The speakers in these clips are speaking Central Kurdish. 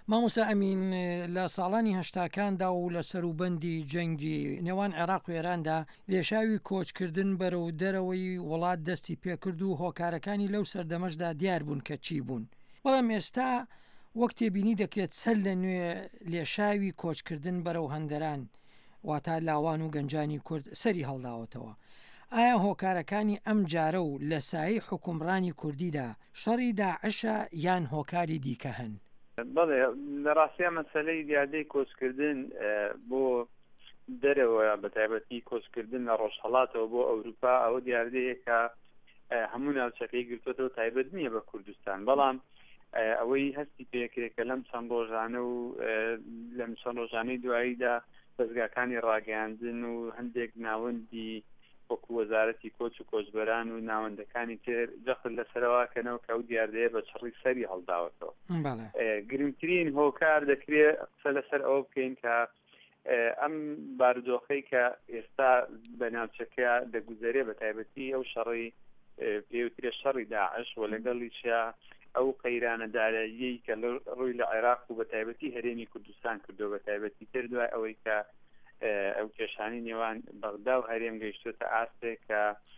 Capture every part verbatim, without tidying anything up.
مامۆستا ئەمین لە ساڵانی هەشتاکاندا و لە سەروبەندی جەنگی نێوان عێراق و ئێراندا لێشاوی کۆچکردن بەرەو دەرەوەی وڵات دەستی پێکرد و هۆکارەکانی لەو سەردەمەشدا دیار بوون کە چی بوون. بەڵام ئێستا وەک تێبینی دەکرێت سەر لە نوێ لێشاوی کۆچکردن بەرەو هەندەران واتە لاوان و گەنجانی کورد سەری هەڵداوەتەوە. ئایا هۆکارەکانی ئەم جارە و لە سایی حکومڕانی کوردیدا شەڕی داعشە یان هۆکاری دیکە هەن؟ بەڵێ لە ڕاستیە مەسەلەی دیادەی کۆچکردن بۆ دەرەوە بە تایبەتی کۆچکردن لە ڕۆژهەڵاتەوە بۆ ئەوروپا ئەوە دیاردەیەکە هەموو ناوچەکەی گرتوێتەوە تایبەت نییە بە کوردستان، بەڵام ئەوەی هەستی پێکرێکە لەم چەند ڕۆژانە و لەم چەند ڕۆژانەی دواییدا بەزگاکانی ڕاگەاندن و هەندێک ناوەندی وەکو وەزارەتی کۆچ و کۆچبەران و ناوەندەکانی تر جەخت لەسەرەوەکەنەوە کە ئەو دیاردەیە بە چڕی سەری هەڵداوەتەوە. گرنگترین هۆکار دەکرێت قسە لەسەر ئەوە بکەین کە ئەم بارودۆخەی کە ئێستا بە ناوچەکە دەگوزارێ بە تایبەتی ئەو شەڕی پێوترێ شەڕی داعش و لەگەڵیشە ئەو قەیرانە داراییەی کە ڕووی لە عێراق و بە تایبەتی هەرێمی کوردستان کردو بە تایبەتی تر دوای ئەوەی کە ئەو کێشانی نێوان بەغدا و هەرێم گەیشتوتە ئاستێک کە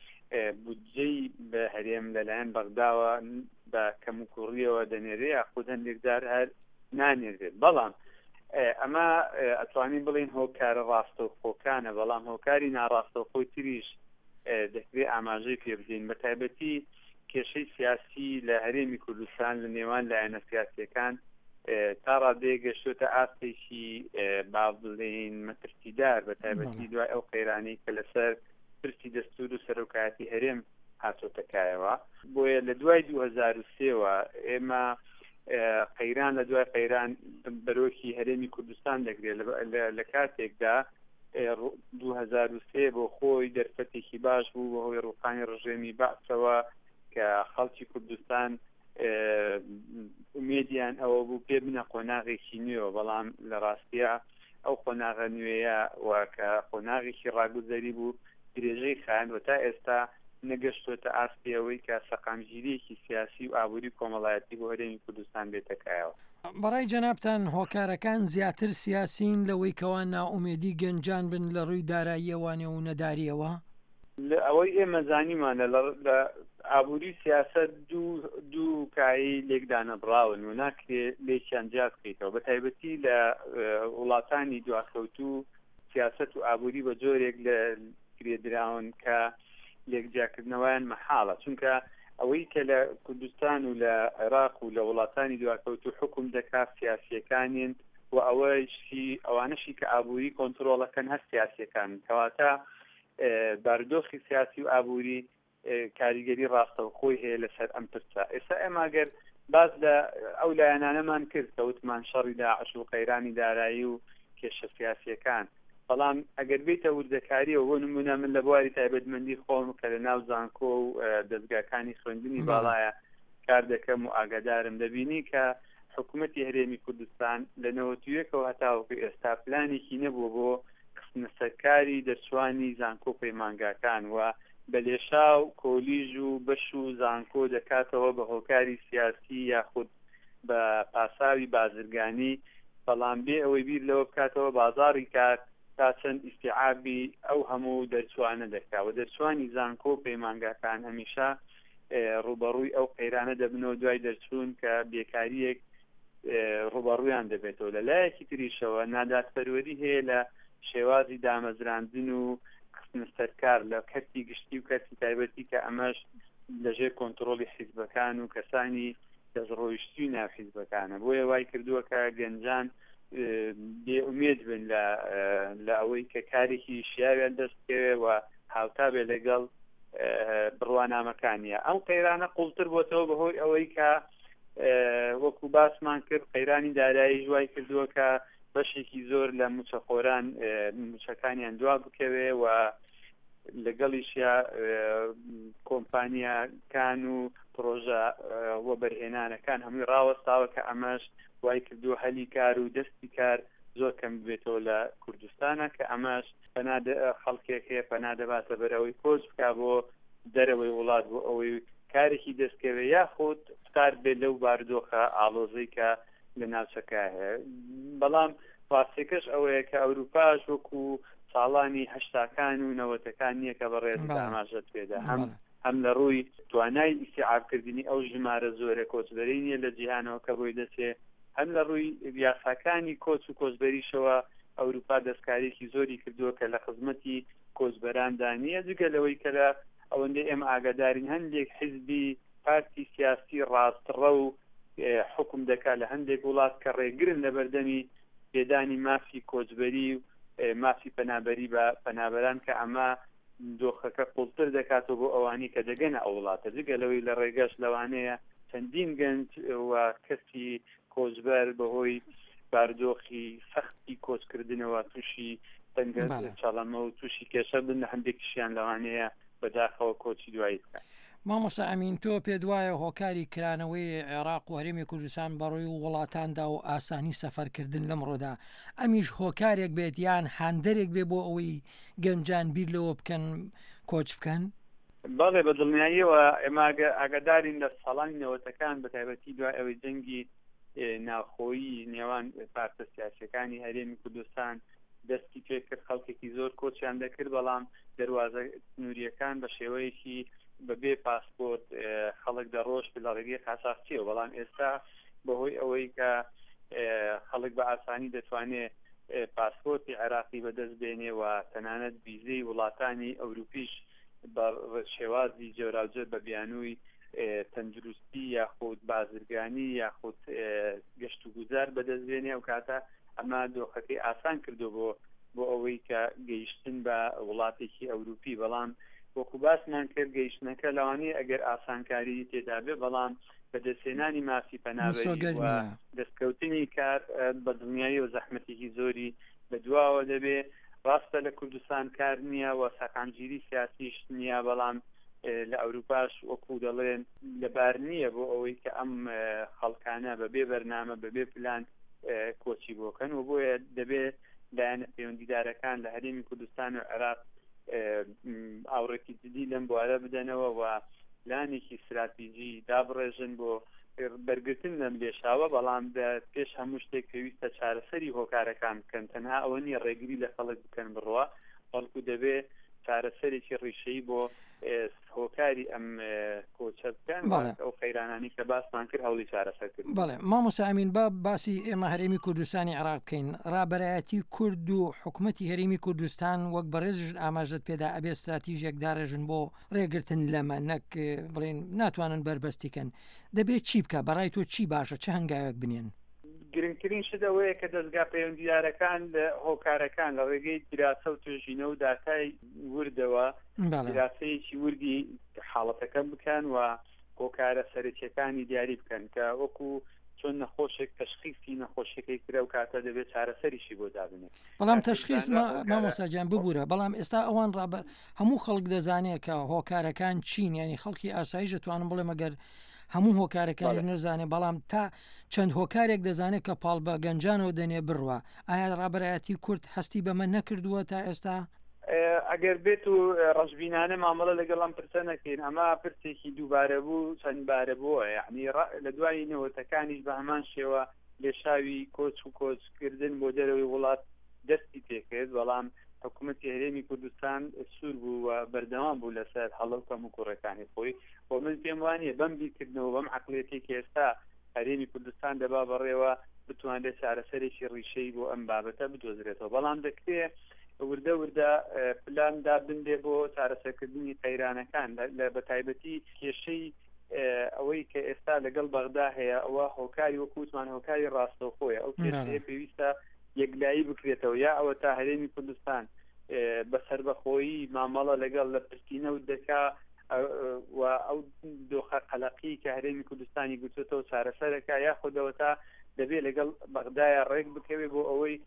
بودجەی بە هەرێم لەلایەن بەغداوە بە کەموکوڕیەوە دەنێرێ یاخود هەندێکدار هەر نانێرێت. بەڵام ئەمە ئەتوانین بڵین هۆکارە ڕاستەوخۆکانە، بەڵام هۆکاری ناڕاستەوخۆی تریش دەکرێت ئاماژەی پێ بدەین بە تایبەتی کێشەی سیاسی لە هەرێمی کوردستان لە نێوان لایەنە سیاسیەکان تا ڕادەیە گەشتوتە ئاستێکی با بڵێن مەترسیدار بە تایبەتی دوای ئەو قەیرانەی کە لەسەر پرسی دەستور و سەرۆکایەتی هەرێم هاتۆتەکایەوە. بۆیە لە دوای دوو هەزار و سێوە ئێمە قەیران لە دوای قەیران بەرۆکی هەرێمی کوردستان دەگرێت لە کاتێکدا دوو هەزار و سێ بۆ خۆی دەرفەتێکی باش بوو بە هۆی ڕووخانی ڕژێمی بەعسەوە کە خەڵکی کوردستان ئومێدیان ئەوە بوو پێ بنە قۆناغێکی نوێەوە، بەڵام لە ڕاستیە ئەو قۆناغە نوێیە وەکە قۆناغێکی ڕاگوزەری بوو درێژەی خایەنوە تا ئێستا نەگەشتوتە ئاستی ئەوەی کە سەقامگیریەکی سیاسی و ئابووری کۆمەڵایەتی بۆ هەرێمی کوردستان بێتەکایەوە. بەڕای جەنابتان هۆکارەکان زیاتر سیاسین لەوەی کەوا ناومێدی گەنجان بن لە ڕووی داراییەوانێ و نەداریەوە؟ لە ئەوەی ئێمە زانیمانە لە ئابووری سیاست دوو دوو کایی لێکدانە بڕاون و ناکرێت لێکیان جیا بکەیتەوە، بە تایبەتی لە وڵاتانی دواکەوتوو سیاست و ئابووری بە جۆرێک لە کرێدراون کە لێکجیاکردنەوەیان مەحاڵە، چونکە ئەوەی کە لە کوردستان و لە عێراق و لە وڵاتانی دواکەوتوو حکم دەکات سیاسیەکانین و ئەوەشی ئەوانەشی کە ئابووری کۆنتڕۆڵەکەن هەر سیاسیەکان کەواتە بارودۆخی سیاسی و ئابووری کاریگەری ڕاستەوخۆی هەیە لەسەر ئەم پرسە. ئێستا ئێمە ئەگەر باز لە ئەو لایەنانەمان کرد کە وتمان شەڕی داعش و قەیرانی دارایی و کێشە سیاسیەکان، بەڵام ئەگەر بێتە وردەکاریەوە بۆ نمونە من لە بواری تایبەتمەندی خۆم کە لە ناو زانکۆ و دەستگاکانی خوێندنی باڵایە کار دەکەم و ئاگادارم دەبینی کە حکوومەتی هەرێمی کوردستان لە نەوەتویەکەوە هەتاوەکو ئێستا پلانێکی نەبوو بۆ قسنە سەرکاری دەرچوانی زانکۆ پەیمانگاکان و بەلێشا و کۆلیژ و بەش و زانکۆ دەکاتەوە بە هۆکاری سیاسی یاخود بە پاساوی بازرگانی، بەڵام بێ ئەوەی بیر لەوە بکاتەوە بازاڕی کات تا چەند ئیستیعابی ئەو هەموو دەرچوانە دەکات و دەرچوانی زانکۆ پەیمانگاکان هەمیشە ڕوبەڕووی ئەو قەیرانە دەبنەوە دوای دەرچوون کە بێکاریەک ڕوبەڕوویان دەبێتەوە. لە لایەکی تریشەوە نادادپەروەری هەیە لە شێوازی دامەزراندن و قسنە سەرکار لە کەسی گشتی و کەسی تایبەتی کە ئەمەش لەژێر کۆنتڕۆڵی حیزبەکان و کەسانی دەستڕۆیشتی ناو حیزبەکانە، بۆیە وای کردووە کە گەنجان بێئومێد بن لە ئەوەی کە کارێکی شیاویان دەستکەوێ و هاوتا بێ لەگەڵ بڕوانامەکانیە. ئەم قەیرانە قوڵتر بۆتەوە بەهۆی ئەوەی کە وەکو باسمان کرد قەیرانی دارایی جوای کردووە کە بەشێکی زۆر لە موچەخۆران موچەکانیان دوا بکەوێ و لەگەڵیشیا کۆمپانیاکان و پرۆژە وەبەرهێنانەکان هەمووی ڕاوەستاوە کە ئەمەش وای کردووە هەلی کار و دەستی کار زۆر کەم بێتەوە لە کوردستانە کە ئەمەش خەڵکێک هەیە پەنا دەباتە بەرەوەی کۆچ بکا بۆ دەرەوەی وڵات بۆ ئەوەی کارێکی دەستکەوێ یاخود فتار بێت لەو بارودۆخە ئاڵۆزەی کە لە ناوچەکە هەیە بەڵام ڕاستیەکەش ئەوەیە کە ئەوروپاش وەکو ساڵانی هەشتاکان و نەوەتەکان نییە کە بەڕێز ئاماژەت پێدا هەم هەم لە ڕووی توانای ئیستیعابکردنی ئەو ژمارە زۆرە کۆچبەری نیە لە جیهانەوە کە بۆی دەچێ هەم لە ڕووی یاساکانی کۆچ و کۆچبەریشەوە ئەوروپا دەستکارێکی زۆری کردووە کە لە خزمەتی کۆچبەراندا نیە جگە لەوەی کە لە ئەوەندەی ئێمە ئاگادارین هەندێک حیزبی پارتی سیاسی ڕاستڕە و حکم دەکات لە هەندێک وڵات کە ڕێگرن لە بەردەمی پێدانی مافی کۆچبەری و مافی پەنابەری بە پەنابەران کە ئەمە دۆخەکە قوڵتر دەکاتەوە بۆ ئەوانی کە دەگەنە ئەو وڵاتە جگە لەوەی لە ڕێگەش لەوانەیە چەندین گەنج و کەسی کۆچبەر بەهۆی باردۆخی سەختی کۆچکردنەوە تووشی تەنگە چاڵەمە و تووشی کێشە بن لە هەندێکیشیان لەوانەیە بەداخەوە کۆچی دوایی بکات. مامۆستا ئەمین تۆ پێ دوایە هۆکاری کرانەوەی عێراق و هەرێمی کوردستان بەڕۆی وڵاتاندا و ئاسانی سەفەرکردن لەمڕۆدا ئەمیش هۆکارێک بێت یان هاندەرێک بێ بۆ ئەوەی گەنجان بیر لەوە بکەن کۆچ بکەن؟ بەڵێ بە دڵنیاییەوە ئێمە ئاگادارین لە ساڵانی نەوەتەکان بە تایبەتی دوای ئەوەی جەنگی ناوخۆیی نێوان پارتە سیاسیەکانی هەرێمی کوردستان دەستی پێکرد خەڵکێکی زۆر کۆچیان دەکرد بەڵام دەواازە نووریەکان بە شێوەیەکی بەبێ پاسپۆرت خەڵک دەڕۆژ لە ڕێگەی قاچاقچیەوە بەڵام ئێستا بەهۆی ئەوەی کە خەڵک بە ئاسانی دەتوانێت پاسپۆرتی عێراقی بەدەست بێنێ و تەنانەت ویزەی وڵاتانی ئەوروپیش بە شێوازی جۆراوجۆر بە بیانووی تەندروستی یاخود بازرگانی یاخود گەشت و گوزار بەدەست بێنێ و کاتە ئەمە دۆخەکەی ئاسان کردو بۆ بۆ ئەوەی کە گەیشتن بە وڵاتێکی ئەوروپی بەڵام وەکو باسمان کرد گەیشتنەکە لەوانەیە ئەگەر ئاسانکاری تێدا بێ بەڵام بەدەستێنانی مافی پەنابەری و دەستکەوتنی کار بە دڵنیایی و زەحمەتێکی زۆری بەدواوە دەبێ ڕاستە لە کوردستان کار نییە و سەقامگیری سیاسیش نییە بەڵام لە ئەوروپاش وەکو دەڵێن لەبار نییە بۆ ئەوەی کە ئەم خەڵکانە بەبێ بەرنامە بەبێ پلان کۆچی بۆکەن و بۆیە دەبێت لایەنە پەیوەندیدارەکان لە هەرێمی کوردستان و عێراق ئاوڕێکی جدی لەم بوارە بدەنەوە و لانێکی استراتیژی دابڕێژن بۆ بەرگرتن لەم لێشاوە بەڵام پێش هەموو شتێک پێویستە چارەسەری هۆکارەکان بکەن تەنها ئەوە نیە ڕێگری لە خەڵک بکەن بڕوا بەڵکو دەبێت چارەسەرێکی ڕیشەی بۆ هۆکاری ئەم کۆچە بکەن ئەو خەیرانانی کە باسمان کرد هەوڵی چارەسەر کرد. بەڵێ مامۆستا ئەمین با باسی ئێمە هەرێمی کوردستانی عێراق بکەین. ڕابەرایەتی کورد و حکوومەتی هەرێمی کوردستان وەک بەڕێزش ئاماژەت پێدا ئەبێ استراتیژیەک داڕێژن بۆ ڕێگرتن لەمە نەک بڵێن ناتوانن بربەستیکەن دەبێت چی بکە بەڕای تۆ چی باشە چه هەنگاوێک بنێن؟ گرنگترین شتەوەیە کە دەستگا پەیوەندیدارەکان لە هۆکارەکان لە ڕێگەی دراسە و توێژینە و داتای وردەوە دراسەیەکی وردی حاڵەتەکە بکەن و هۆکارە سەرەکیەکانی دیاری بکەن کە وەکو چۆن نەخۆشێک تەشخیصی نەخۆشیەکەی کرا و کاتە دەبێت چارەسەریشی بۆ دابنێت. بەڵام تەشخیص مامۆستاجان ببوورە بەڵام ئێستا ئەوان ڕابەر هەموو خەڵک دەزانێت کە هۆکارەکان چین یعنی خەڵکی ئاسایش دەتوانم بڵێ مەگەر هەموو هۆکارەکانش نەزانێ بەڵام تا چەند هۆکارێک دەزانێت کە پاڵ بە گەنجانەوە دەنێ بڕوە ئایا ڕابەرایەتی کورد هەستی بەمە نەکردووە تا ئێستا؟ ئەگەر بێت و ڕەشبینانە مامەڵە لەگەڵام پرسە نەکەین ئەمە پرسێکی دووبارە بوو چەندبارە بووە یعنی لە دوای نەوەتەکانیش بە هەمان شێوە لێشاوی کۆچ و کۆچکردن بۆ دەرەوەی وڵات دەستی پێکرد بەڵام حکوومەتی هەرێمی کوردستان سوور بوو و بەردەوام بوو لەسەر هەڵەوکەم و کوڕەکانی خۆی بۆ من پێم وانییە بەم بیرکردنەوە بەم عەقڵیەتێکی ئێستا هەرێمی کوردستان دەبا بەڕێوە بتوانێت چارەسەرێکی ڕیشەی بۆ ئەم بابەتە بدۆزرێتەوە بەڵام دەکرێت وردە وردە پلاندا بندێ بۆ چارەسەرکردنی قەیرانەکان لە بەتایبەتی کێشەی ئەوەی کە ئێستا لەگەڵ بەغدا هەیە ئەوە هۆکاری وەکووتمان هۆکاری ڕاستەوخۆیە ئەو کێشەیە پێویستە یەکلایی بکرێتەوە یا ئەوە تا هەرێمی کوردستان بەسەر بەخۆیی مامەڵە لەگەڵ لە پرسینە و دەکا و ئەو دۆخە قەلەقی کە هەرێمی کوردستانی گوتوێتەوە چارەسەرەکە یا خودەوە تا دەبێت لەگەڵ بەغدایە ڕێک بکەوێت بۆ ئەوەی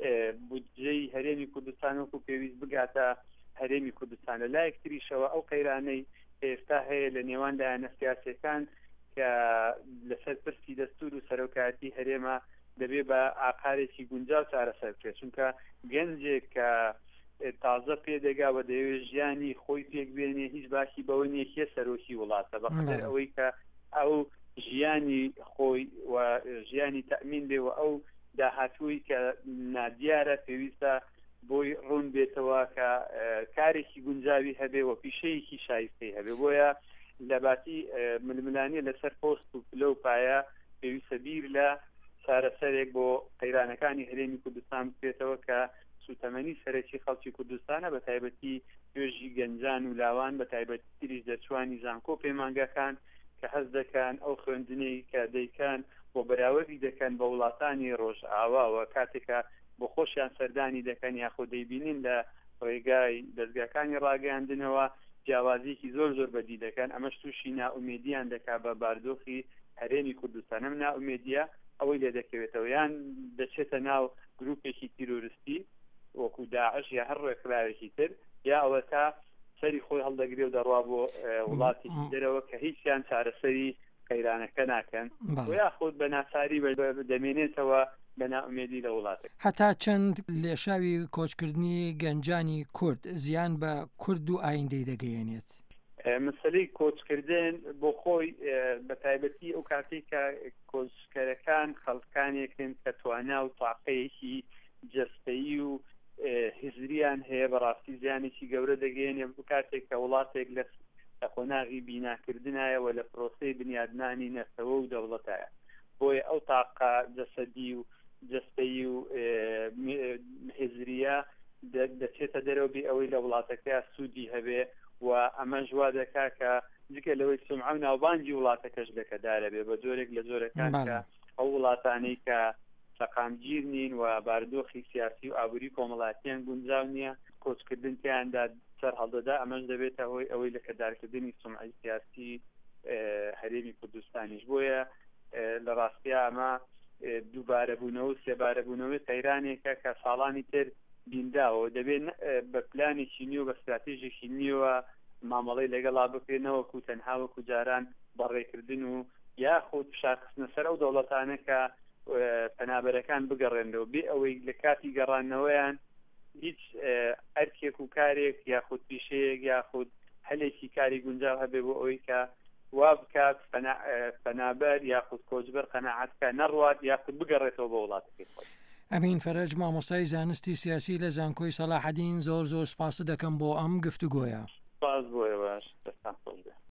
بودجەی هەرێمی کوردستان وەکو پێویست بگاتە هەرێمی کوردستان لە لایەکتریشەوە ئەو قەیرانەی ئێستا هەیە لە نێوان لایەنە سیاسیەکان کە لەسەر پرسی دەستور و سەرۆکایەتی هەرێمە دەبێت بە ئاقارێکی گونجاو چارەسەر بکرێت چونکە گەنجێک کە تازە پێدەگا بە دەیەوێت ژیانی خۆی پێک بێنێ هیچ باسی بەوە نیە کێ سەرۆکی وڵاتە بەخاطر ئەوەی کە ئەو ژیانی خۆی و ژیانی تەمین بێ و ئەو داهاتووی کە نادیارە پێویستە بۆی ڕوون بێتەوە کە کارێکی گونجاوی هەبێ و پیشەیەکی شایستەی هەبێ. بۆیە لە باتی ململانیە لەسەر پۆست و پلە و پایە پێویستە بیر لە چارەسەرێک بۆ قەیرانەکانی هەرێمی کوردستان بکرێتەوە کە سوتەمەنی سەرەکی خەڵکی کوردستانە، بە تایبەتی توێژی گەنجان و لاوان، بە تایبەتی تریش دەرچوانی زانکۆ پەیمانگەکان کە هەست دەکەن ئەو خوێندنەی کە دەیکەن بۆ بەراوردی دەکەن بە وڵاتانی ڕۆژئاواوە کاتێکە بۆ خۆشیان سەردانی دەکەن یاخۆ دەیبینین لە ڕێگای دەستگاکانی ڕاگەاندنەوە جیاوازیەکی زۆر زۆر بەدی دەکەن. ئەمەش تووشی ناومێدیان دەکات بە باردۆخی هەرێمی کوردستان. ئەم ناومێدیە ئەوەی لێ دەکەوێتەوە یان دەچێتە ناو گروپێکی تیرۆریستی وەکو داعش یا هەر ڕێکخراوێکی تر، یا ئەوە تا سەری خۆی هەڵدەگرێ و دەڕوا بۆ وڵاتی دەرەوە کە هیچیان چارەسەری قەیرانەکە ناکەن و یاخود بە ناچاری دەمێنێتەوە بە ناومێدی لە وڵاتێک. هەتا چەند لێشاوی کۆچکردنی گەنجانی کورد زیان بە کورد و ئایندەی دەگەیەنێت؟ مەسەلەی کۆچکردن بۆ خۆی بە تایبەتی ئەو کاتێک کە کۆچکەرەکان خەڵکانێکن کە توانا و تاقەیەکی جەستەیی و هزریان هەیە بەڕاستی زیانێکی گەورە دەگەێنێ بۆ کاتێک کە وڵاتێک لە قۆناغی بیناکردنایەوە لە پرۆسەی بنیادنانی نەرسەوە و دەوڵەتایە. بۆیە ئەو تاقە جەسەدی و جەستەیی و هزریە دەچێتە دەرەوە ئەوەی لە وڵاتەکە سوودی هەبێ و ئەمە ژوا دەکا کە جگە لەوەی سمعە و ناوبانگی وڵاتەکەش لەکەدارە بێ بە جۆرێک لە جۆرەکان کە ئەو وڵاتانەی کە سەقامگیر نین و بارودۆخی سیاسی و ئابووری کۆمەڵاتیان گونجاو نییە کۆچکردن تیاندا سەر هەڵدەدا. ئەمەش دەبێتە هۆی ئەوەی لەکەدارکردنی سمعەی سیاسی هەرێمی کوردستانیش. بۆیە لە ڕاستیە ئەمە دووبارەبوونەوە و سێبارەبوونەوەی قەیرانێکە کە ساڵانی تر بینداوە دەبێت بە پلانێکی نیو بە استراتێژێکی نیوە مامەڵەی لەگەڵا بکرێنەوە و تەنها وەکو جاران بەڕێکردن و یاخود فشارخستنە سەر ئەو دەوڵەتانە کە پەنابەرەکان بگەڕێنەوە بێ ئەوەی لە کاتی گەڕانەوەیان هیچ ئەرکێک و کارێک یاخود پیشەیەک یاخود هەلێکی کاری گونجاو هەبێ بۆ ئەوەی کە وا بکات پەنابەر یاخود کۆچبەر قەناعەتکە نەڕوات یاخود بگەڕێتەوە بە وڵاتەکەی خۆی. ئەمین فەرەج مامۆستای زانستی سیاسی لە زانکۆی سەلاحەدین زۆر زۆر سپاس دەکەم بۆ ئەم گفتوگۆیە. سپاس بۆیە باش دەستان خۆش بێ.